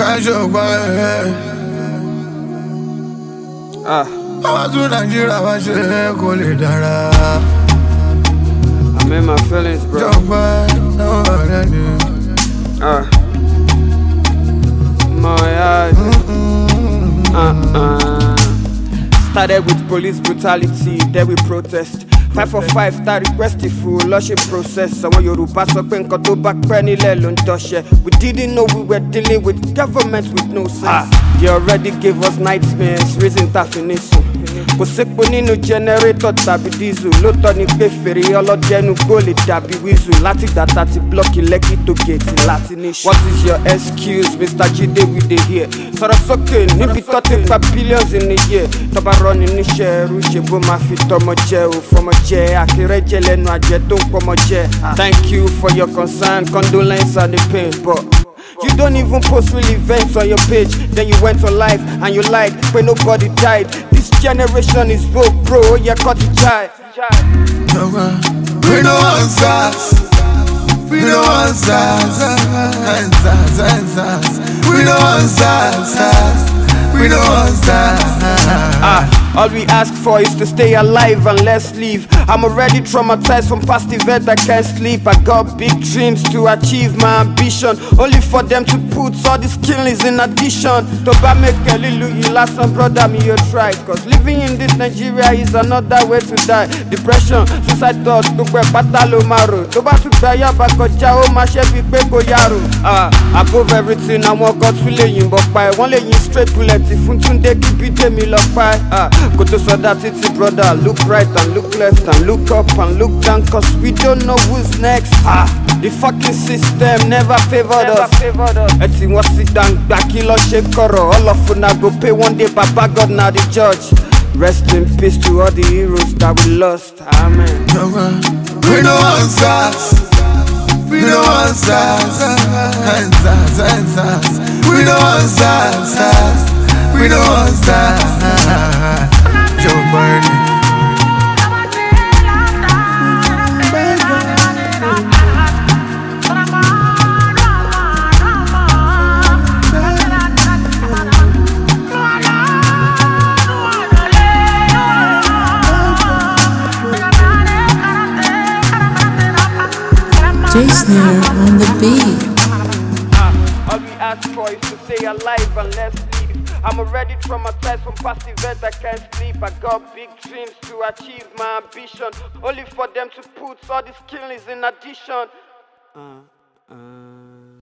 I'm in my feelings, bro. My eyes. Started with police brutality, then we protest. 5 for 5, start requesting full lushing process. Someone Yoruba so pen koto back penny lelon doshe. We didn't know we were dealing with government with no sense. They already gave us nightmares, reason tafinisu. Kò sépo nínú generator tàbí diesel. Lóòótọ́ ni pé fèrè ọlọ́jẹ́nu gbólè dàbí wíṣù. Láti dàtà ti blọ́ọ̀kì Lẹ́kì tó gèètì láti níṣu. What is your excuse, Mr. Jide we dey here? Sọ̀rọ̀ sókè níbi tó ti pa billions in a year. Tọ́ba rọ́ni níṣẹ́ ẹrú ṣe bó máa fi tọmọ jẹ ò fọmọ jẹ. Àkèrèjẹ lẹ́nu àjẹ tó ń pọmọ jẹ. Thank you for your concern, condolence and the pain, but you don't even post real events on your page. Then you went on live and you lied when nobody died. This generation is broke, bro. Yeah, cut the child. We no answers. We no answers. We no answers. We no answers. All we ask for is to stay alive and let's leave. I'm already traumatized from past events, I can't sleep. I got big dreams to achieve my ambition, only for them to put all these killings in addition. Toba make a little last and brother me you try. Cause living in this Nigeria is another way to die. Depression, suicide thoughts, gbogbo pátá ló máa rò. Toba tún gba yaba kọjá ó máa ṣe bí pé kò yàrò. Above everything, àwọn kan tún lè yìnbọn pa ẹ̀. Wọ́n lè yìn straight bullet fún Túndé kí Bídèmí lọ pa ẹ̀. Go to Solidarity, brother. Look right and look left and look up and look down, cause we don't know who's next. The fucking system never favored us. Eti wọ́n sit down gbà kí lọ ṣe kọ̀rọ̀. All of una go pay one day, Baba God na the judge. Rest in peace to all the heroes that we lost. Amen. We no answers. We no answers. We no answers. We no answers. Joe Biden. J-Snare on the beat. All we ask for is to stay alive and let's leave. I'm already traumatized from past events, I can't sleep. I got big dreams to achieve my ambition, only for them to put all these killings in addition.